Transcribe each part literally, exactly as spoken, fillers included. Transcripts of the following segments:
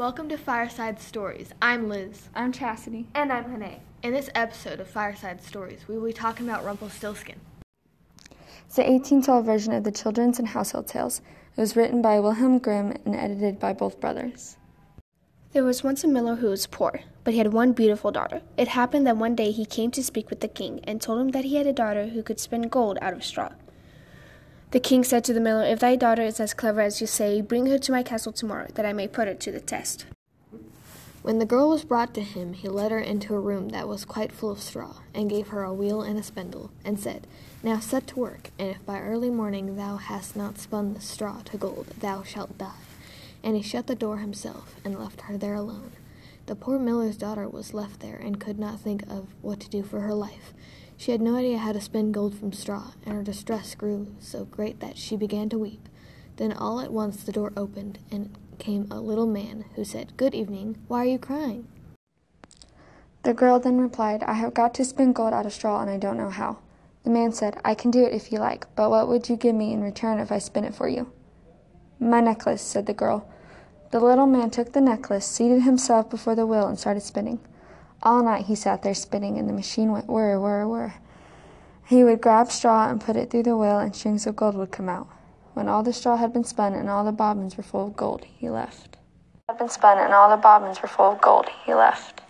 Welcome to Fireside Stories. I'm Liz. I'm Chastity. And I'm Hanae. In this episode of Fireside Stories, we will be talking about Rumpelstiltskin. It's the eighteen twelve version of the Children's and Household Tales. It was written by Wilhelm Grimm and edited by both brothers. There was once a miller who was poor, but he had one beautiful daughter. It happened that one day he came to speak with the king and told him that he had a daughter who could spin gold out of straw. The king said to the miller, "If thy daughter is as clever as you say, bring her to my castle tomorrow, that I may put her to the test." When the girl was brought to him, he led her into a room that was quite full of straw, and gave her a wheel and a spindle, and said, "Now set to work, and if by early morning thou hast not spun the straw to gold, thou shalt die." And he shut the door himself, and left her there alone. The poor miller's daughter was left there, and could not think of what to do for her life. She had no idea how to spin gold from straw, and her distress grew so great that she began to weep. Then all at once the door opened, and came a little man, who said, "Good evening, why are you crying?" The girl then replied, "I have got to spin gold out of straw, and I don't know how." The man said, "I can do it if you like, but what would you give me in return if I spin it for you?" "My necklace," said the girl. The little man took the necklace, seated himself before the wheel, and started spinning. All night he sat there spinning, and the machine went whir, whir, whir. He would grab straw and put it through the wheel, and strings of gold would come out. When all the straw had been spun and all the bobbins were full of gold, he left. Had been spun and all the bobbins were full of gold, he left.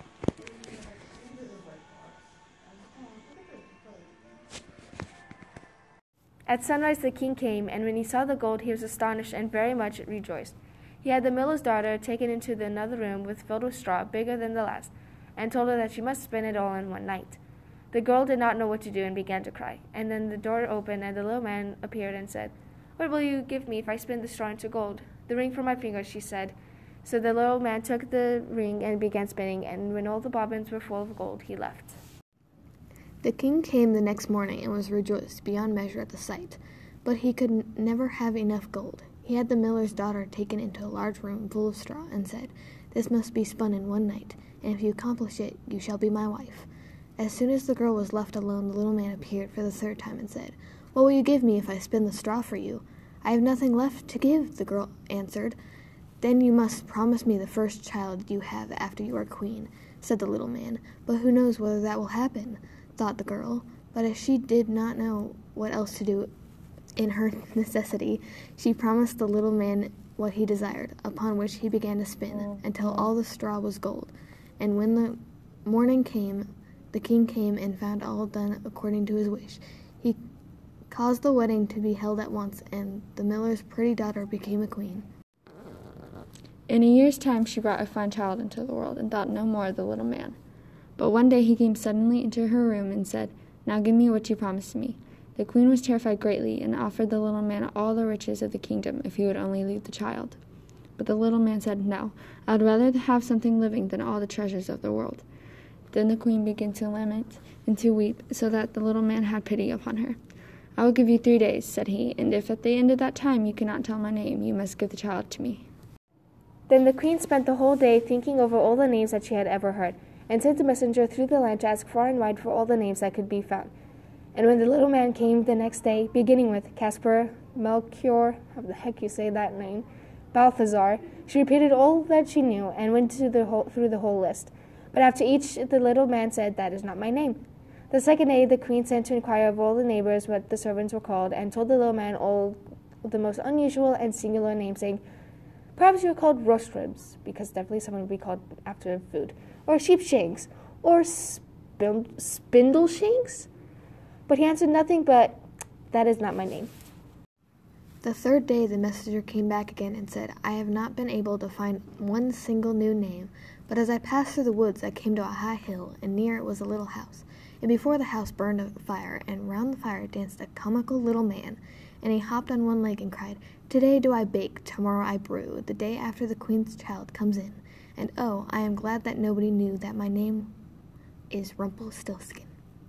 At sunrise the king came, and when he saw the gold he was astonished and very much rejoiced. He had the miller's daughter taken into the another room with filled with straw bigger than the last, and told her that she must spin it all in one night. The girl did not know what to do and began to cry. And then the door opened, and the little man appeared and said, "What will you give me if I spin the straw into gold?" "The ring for my finger," she said. So the little man took the ring and began spinning, and when all the bobbins were full of gold, he left. The king came the next morning, and was rejoiced beyond measure at the sight. But he could n- never have enough gold. He had the miller's daughter taken into a large room full of straw, and said, "This must be spun in one night, and if you accomplish it, you shall be my wife." As soon as the girl was left alone, the little man appeared for the third time and said, "What will you give me if I spin the straw for you?" "I have nothing left to give," the girl answered. "Then you must promise me the first child you have after you are queen," said the little man. "But who knows whether that will happen?" thought the girl. But as she did not know what else to do in her necessity, she promised the little man what he desired, upon which he began to spin, until all the straw was gold. And when the morning came, the king came and found all done according to his wish. He caused the wedding to be held at once, and the miller's pretty daughter became a queen. In a year's time she brought a fine child into the world, and thought no more of the little man. But one day he came suddenly into her room and said, "Now give me what you promised me." The queen was terrified greatly, and offered the little man all the riches of the kingdom if he would only leave the child. But the little man said, "No, I would rather have something living than all the treasures of the world." Then the queen began to lament and to weep, so that the little man had pity upon her. "I will give you three days," said he, "and if at the end of that time you cannot tell my name, you must give the child to me." Then the queen spent the whole day thinking over all the names that she had ever heard, and sent a messenger through the land to ask far and wide for all the names that could be found. And when the little man came the next day, beginning with Caspar, Melchior, how the heck you say that name, Balthazar, she repeated all that she knew and went to the whole, through the whole list. But after each, the little man said, "That is not my name." The second day, the queen sent to inquire of all the neighbors what the servants were called, and told the little man all the most unusual and singular names, saying, "Perhaps you are called roast ribs," because definitely someone would be called after food, or sheepshanks, or spin- spindle shanks. But he answered nothing but, "That is not my name." The third day the messenger came back again and said, "I have not been able to find one single new name, but as I passed through the woods I came to a high hill, and near it was a little house. And before the house burned a fire, and round the fire danced a comical little man. And he hopped on one leg and cried, 'Today do I bake, tomorrow I brew, the day after the queen's child comes in. And oh, I am glad that nobody knew that my name is Rumpelstiltskin.'"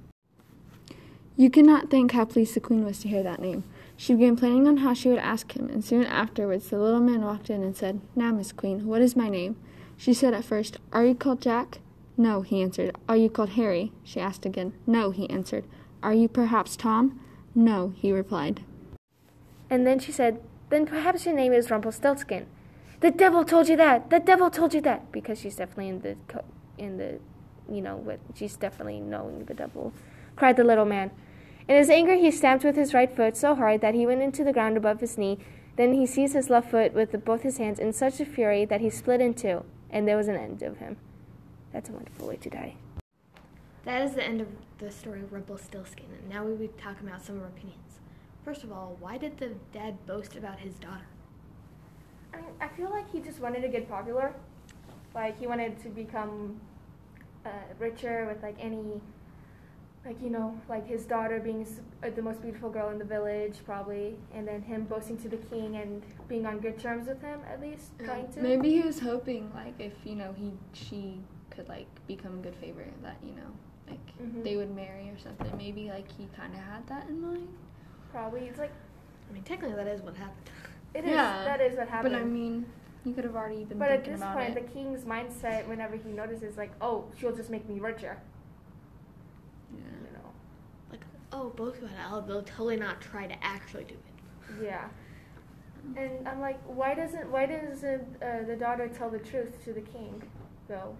You cannot think how pleased the queen was to hear that name. She began planning on how she would ask him, and soon afterwards the little man walked in and said, "Now, Miss Queen, what is my name?" She said at first, "Are you called Jack?" "No," he answered. "Are you called Harry?" She asked again. "No," he answered. "Are you perhaps Tom?" "No," he replied. And then she said, "Then perhaps your name is Rumpelstiltskin." "The devil told you that. The devil told you that," because she's definitely in the co- in the, you know, what she's definitely knowing the devil. Cried the little man. In his anger, he stamped with his right foot so hard that he went into the ground above his knee. Then he seized his left foot with the, both his hands in such a fury that he split in two, and there was an end of him. That's a wonderful way to die. That is the end of the story of Rumpelstiltskin, and now we will be talking about some of our opinions. First of all, why did the dad boast about his daughter? I mean, I feel like he just wanted to get popular. Like, he wanted to become uh, richer with, like, any, like, you know, like his daughter being s- uh, the most beautiful girl in the village, probably, and then him boasting to the king and being on good terms with him, at least, trying to. Maybe he was hoping, like, if, you know, he, she could, like, become a good favorite, that, you know, like, Mhm. they would marry or something. Maybe, like, he kind of had that in mind. Probably. It's like, I mean, technically that is what happened. it is, Yeah, that is what happened. But, I mean, he could have already been But at thinking this about point, it. the king's mindset, whenever he notices, like, oh, she'll just make me richer, Yeah. you know. Like, oh, both of I'll they'll totally not try to actually do it. Yeah. And I'm like, why doesn't why doesn't uh, the daughter tell the truth to the king, though?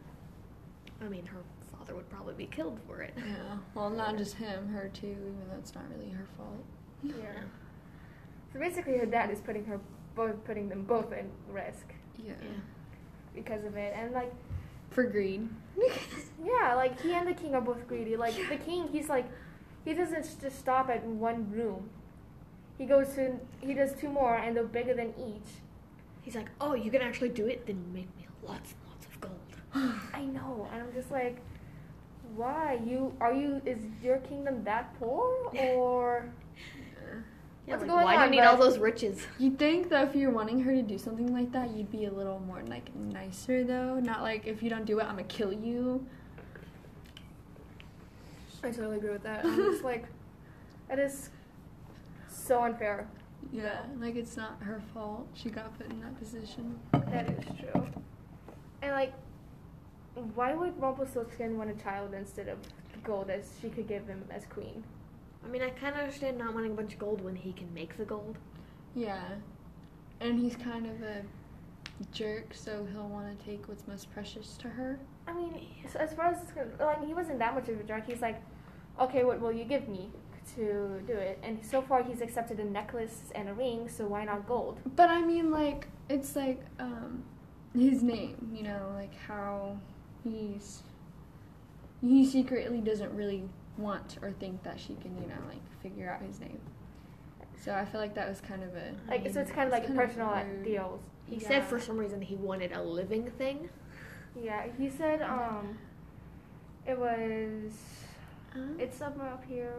I mean, her father would probably be killed for it. Yeah. Well, not just him, her too, even though it's not really her fault. Yeah. So basically, her dad is putting her both putting them both in risk Yeah. Yeah. because of it, and like, For greed. yeah, like he and the king are both greedy. Like the king, he's like, he doesn't just stop at one room. He goes to he does two more, and they're bigger than each. He's like, oh, you can actually do it? Then make me lots and lots of gold. I know, and I'm just like, why? You are you? Is your kingdom that poor, or Yeah, what's like, going why on? do you need all bud? those riches? You'd think that if you're wanting her to do something like that, you'd be a little more, like, nicer, though. Not like, if you don't do it, I'm gonna kill you. I totally agree with that. I'm just like, that is so unfair. Yeah, like, it's not her fault. She got put in that position. That is true. And like, why would Rumpelstiltskin want a child instead of gold as she could give him as queen? I mean, I kind of understand not wanting a bunch of gold when he can make the gold. Yeah. And he's kind of a jerk, so he'll want to take what's most precious to her. I mean, so as far as like, he wasn't that much of a jerk. He's like, okay, what will you give me to do it? And so far, he's accepted a necklace and a ring, so why not gold? But I mean, like, it's like, um, his name, you know, like how he's, he secretly doesn't really want or think that she can, you know, like, figure out his name. So I feel like that was kind of a... Like, so it's kind of like kind a of personal rude. deals. He Yeah. said for some reason he wanted a living thing. Yeah, he said um, it was. Uh, It's somewhere up here.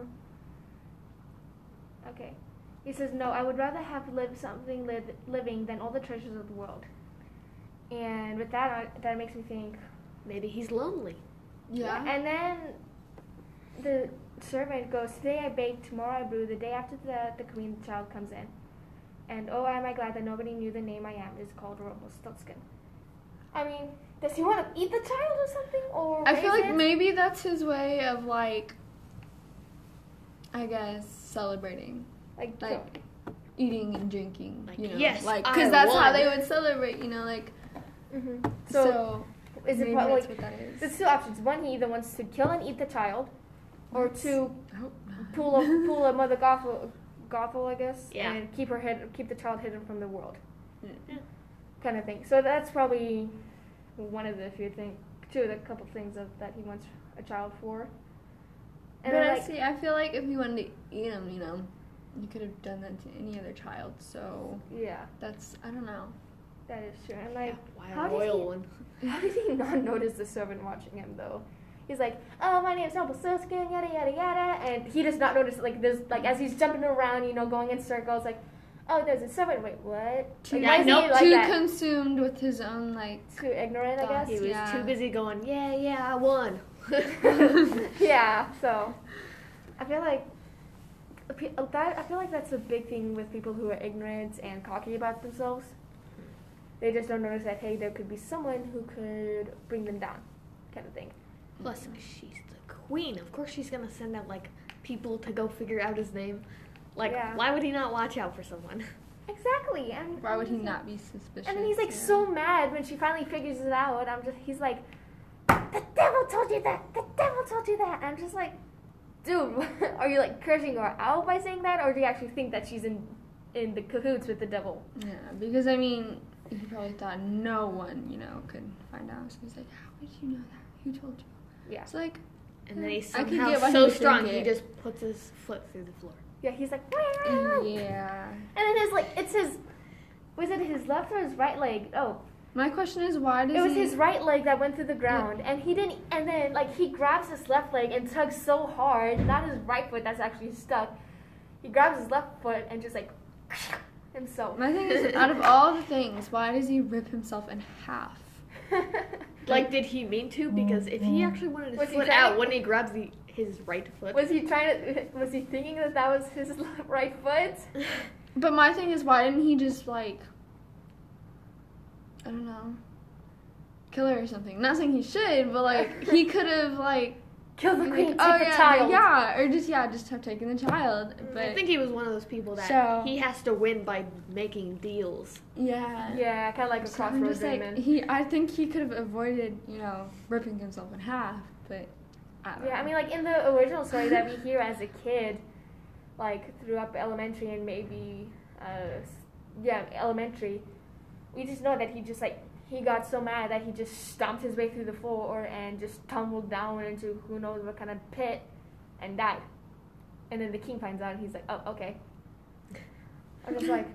Okay. He says, no, I would rather have lived something live, living than all the treasures of the world. And with that, I, that makes me think. maybe he's lonely. Yeah. And then the servant goes, today I bake, tomorrow I brew, the day after the, the queen child comes in. And oh, am I glad that nobody knew the name I am is called Rumpelstiltskin. I mean, does he want to eat the child or something? Or I feel raise like it? maybe that's his way of, like, I guess, celebrating. Like, Like, eating and drinking, Like, you know. yes, like, I because that's how won. they would celebrate, you know, like, mm-hmm. so, So, is it maybe pro- that's like, what that is. there's two options. One, he either wants to kill and eat the child, or two, I hope not. pull a pull a mother Gothel, Gothel, I guess, Yeah. and keep her hid, keep the child hidden from the world, Yeah. kind of thing. So that's probably one of the few things, two of the couple things of, that he wants a child for. And but then, I like, see, I feel like if you wanted to eat him, you know, you could have done that to any other child. So yeah, that's, I don't know. that is true. And like, Why how a did royal he- one? how did he not notice the servant watching him though? He's like, oh, my name's Rumpelstiltskin, yada yada yada, and he does not notice. Like, there's like as he's jumping around, you know, going in circles, like, oh, there's a servant. Wait, what? Too, Like, why is he nope, like too that? consumed with his own, like, Too ignorant, I thoughts. guess. He was Yeah. too busy going, yeah, yeah, I won. Yeah. So, I feel like pe- that. I feel like that's a big thing with people who are ignorant and cocky about themselves. They just don't notice that hey, there could be someone who could bring them down, kind of thing. Plus, she's the queen. Of course, she's gonna send out like people to go figure out his name. Like, Yeah. why would he not watch out for someone? Exactly. And Why would he and not be suspicious? And then he's like yeah. so mad when she finally figures it out. I'm just, he's like, the devil told you that. The devil told you that. And I'm just like, dude, are you like cursing her out by saying that, or do you actually think that she's in in the cahoots with the devil? Yeah, because I mean, he probably thought no one, you know, could find out. So he's like, how did you know that? Who told you? Yeah. It's like, And then he I could somehow get why he so would strong think he it. just puts his foot through the floor. Yeah, he's like, yeah. And then his like, it's his, was it his left or his right leg? Oh, My question is, why does it was he... his right leg that went through the ground, yeah. and he didn't. And then like he grabs his left leg and tugs so hard, not his right foot that's actually stuck. He grabs his left foot and just like himself. My thing is, out of all the things, why does he rip himself in half? Like, did he mean to? Because if he actually wanted his Was he foot trying out, to- wouldn't he grab the his right foot? Was he trying to? Was he thinking that that was his right foot? But my thing is, why didn't he just, like, I don't know, kill her or something? Not saying he should, but, like, he could have, like, Kill the like, queen, take oh, the yeah, child. yeah, or just, yeah, just have taken the child. But, I think he was one of those people that So- he has to win by making deals. yeah. Yeah, kind of like a So I'm crossroads just like, Raymond. he, I think he could have avoided, you know, ripping himself in half, but I don't Yeah, know. I mean, like in the original story that we hear as a kid, like throughout elementary and maybe, uh, s- yeah, elementary, we just know that he just like he got so mad that he just stomped his way through the floor and just tumbled down into who knows what kind of pit and died. And then the king finds out and he's like, oh, okay. I'm just like,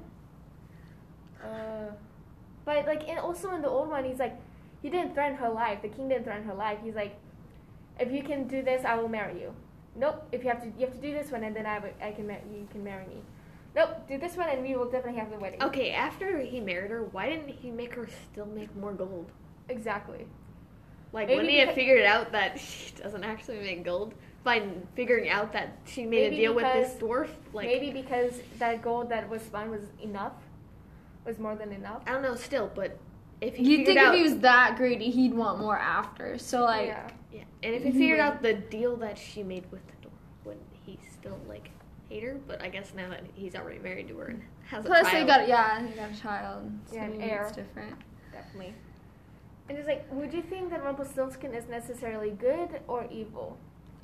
uh, but like, and also in the old one, he's like, he didn't threaten her life. The king didn't threaten her life. He's like, if you can do this, I will marry you. Nope. If you have to, you have to do this one, and then I, I can, ma- you can marry me. Nope. Do this one, and we will definitely have the wedding. Okay, after he married her, why didn't he make her still make more gold? Exactly. Like, Maybe wouldn't he have because- figured out that she doesn't actually make gold by figuring out that she made Maybe a deal with this because- dwarf? Like, Maybe because that gold that was spun was enough, was more than enough. I don't know, still, but if he You'd figured think out, if he was that greedy, he'd want more after. So, like, yeah. yeah, and if he he figured would- out the deal that she made with the dwarf, wouldn't he still like hate her? But I guess now that he's already married to her and has a plus child, they got, yeah, they got a child. So Yeah, an maybe heir. it's different. Definitely. And it's like, would you think that Rumpelstiltskin is necessarily good or evil?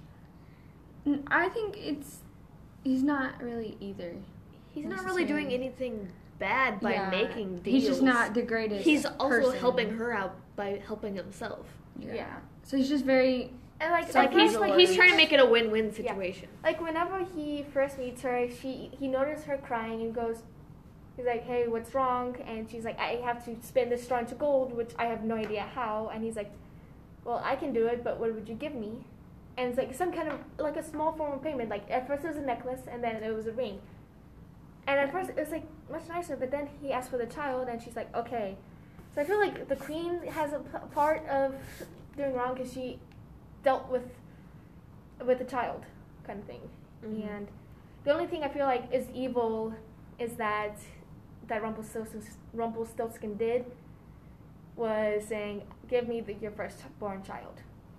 N- I think it's, he's not really either. he's not really doing necessarily. anything bad by Yeah, making deals. He's just not the greatest He's also person. helping her out by helping himself. Yeah. Yeah. So he's just very, And like, So at Like he's first, like he's he trying to just- make it a win-win situation. Like whenever he first meets her, she he notices her crying and goes, he's like, hey, what's wrong? And she's like, I have to spin this straw into gold, which I have no idea how. And he's like, well, I can do it, but what would you give me? And it's like some kind of like a small form of payment. Like at first it was a necklace, and then it was a ring. And at first it was like much nicer, but then he asked for the child, and she's like, okay. So I feel like the queen has a p- part of doing wrong because she dealt with with the child, kind of thing. Mhm. And the only thing I feel like is evil is that that Rumpelstiltskin, Rumpelstiltskin did was saying, "Give me the, your firstborn child."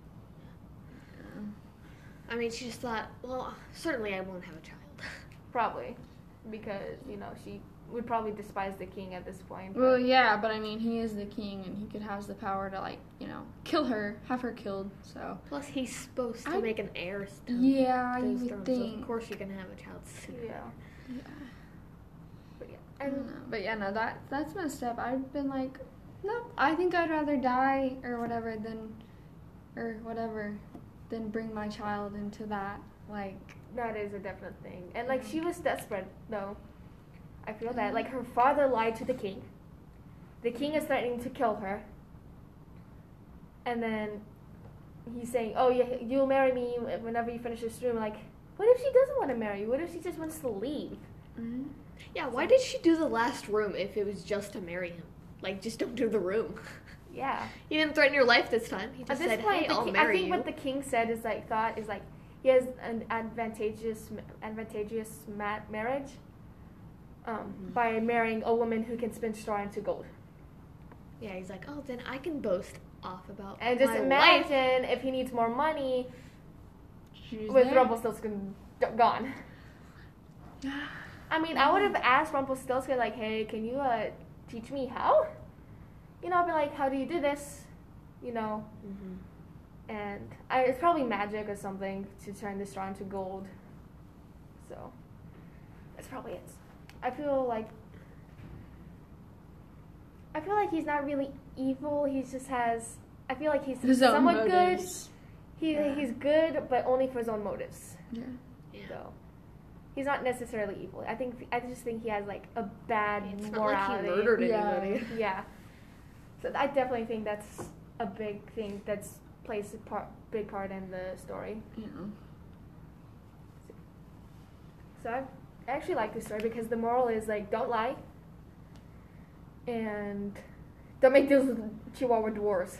I mean, she just thought, well, certainly I won't have a child. Probably, because you know she would probably despise the king at this point. well, yeah, but I mean, he is the king and he could have the power to, like, you know, kill her, have her killed, so. Plus, he's supposed to I- make an heir still. Yeah, to you his would throne, so think. of course you can have a child soon. yeah, Yeah. but yeah, I and don't know. But yeah, no, that that's messed up. I've been like, no, I think I'd rather die or whatever than, or whatever, than bring my child into that. Like, that is a definite thing. And like she was desperate though. I feel that like her father lied to the king. The king is threatening to kill her. And then he's saying, "Oh, yeah, you'll marry me whenever you finish this room." Like, what if she doesn't want to marry you? What if she just wants to leave? mm-hmm. Yeah, why did she do the last room if it was just to marry him? Like, just don't do the room. Yeah. He didn't threaten your life this time. He At just this said, point, hey, the I'll king, marry I think you. what the king said is like thought is like he has an advantageous advantageous ma- marriage um, Mm-hmm. by marrying a woman who can spin straw into gold. Yeah, he's like, oh, then I can boast off about And just my life. imagine if he needs more money She's with there. Rumpelstiltskin g- gone. I mean, I would have asked Rumpelstiltskin, like, hey, can you uh, teach me how? You know, I'd be like, how do you do this? You know? Mm-hmm. And I, it's probably magic or something to turn the straw into gold. So, that's probably it. I feel like, I feel like he's not really evil. He just has, I feel like he's His own somewhat motives. good. He, Yeah. He's good, but only for his own motives. Yeah. Yeah. So, he's not necessarily evil. I think I just think he has like a bad It's not morality. like he murdered Yeah. anybody. Yeah. So I definitely think that's a big thing that's plays a part, big part in the story. Yeah. So I actually like this story because the moral is like don't lie and don't make deals with Chihuahua dwarves.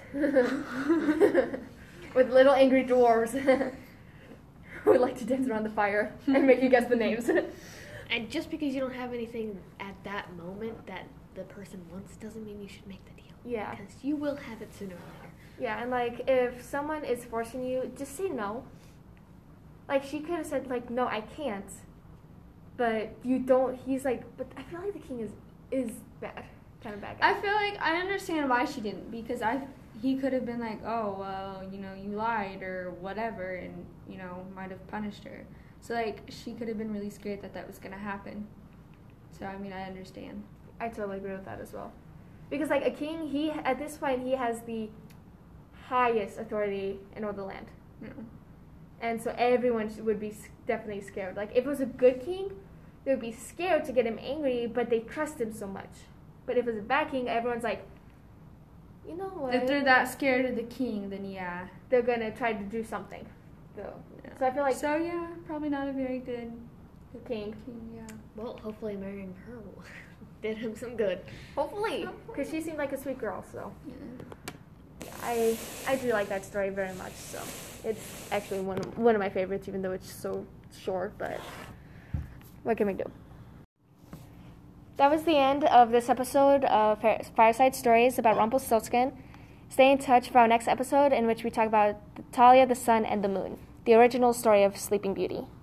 With little angry dwarves who would like to dance around the fire and make you guess the names. And just because you don't have anything at that moment that the person wants doesn't mean you should make the deal. Yeah. Because you will have it sooner or later. Yeah, and like if someone is forcing you, just say no. Like she could have said like no, I can't. But you don't. He's like, but I feel like the king is is bad, kind of bad guy. I feel like I understand why she didn't, because I he could have been like, oh well, you know, you lied or whatever, and you know, might have punished her. So like she could have been really scared that that was gonna happen. So I mean, I understand. I totally agree with that as well. Because like a king, he at this point he has the highest authority in all the land, Yeah. and so everyone sh- would be s- definitely scared. Like if it was a good king, they would be scared to get him angry, but they trust him so much. But if it was a bad king, everyone's like, you know what? If they're that scared of the king, then yeah. They're gonna try to do something. So, Yeah. so I feel like So yeah, probably not a very good king. king. Yeah. Well, hopefully marrying her will did him some good. Hopefully, because she seemed like a sweet girl. So Yeah. I I do like that story very much. So it's actually one of, one of my favorites, even though it's so short. But what can we do? That was the end of this episode of Fireside Stories about Rumpelstiltskin. Stay in touch for our next episode, in which we talk about Talia, the Sun, and the Moon, the original story of Sleeping Beauty.